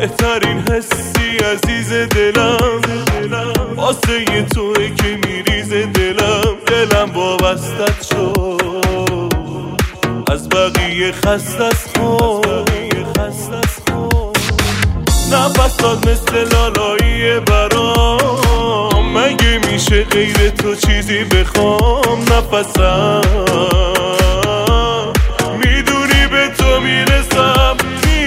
بهترین حسی عزیز دلم واسه توئه که میریزه دلم وابستت شد از بقیه خسته است خود نفسات مثل لالایی برام مگه میشه غیر تو چیزی بخوام نفسم میدونی به تو میرسم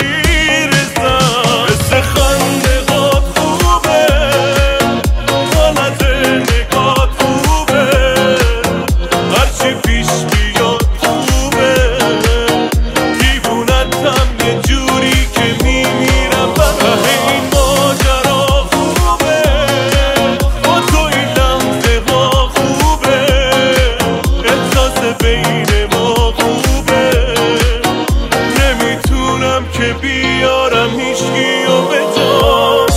مثل خنده هات خوبه حالت نگات خوبه هرچی پیش بیاد خوبه دیوونتم یه جوری که میمیرم ته این ماجرا خوبه با تو این لحظه ها خوبه احساس بین ما خوبه نمیتونم که بیارم هیچکی و به جان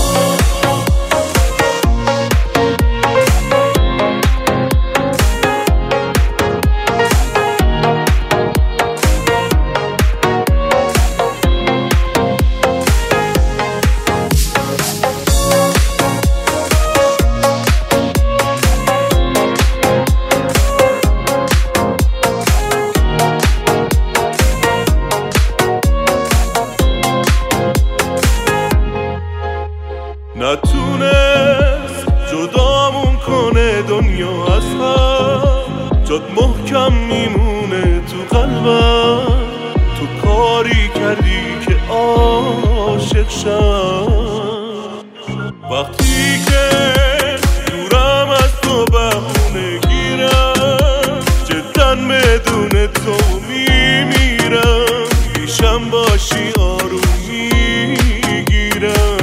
نتونست جدامون کنه دنیا از هم جات محکم میمونه تو قلبم تو کاری کردی که عاشق شم وقتی که دورم از تو بهونه گیرم جدا بدون تو میمیرم پیشم باشی آروم میگیرم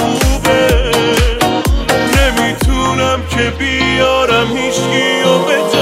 که بیارم هیچکی و به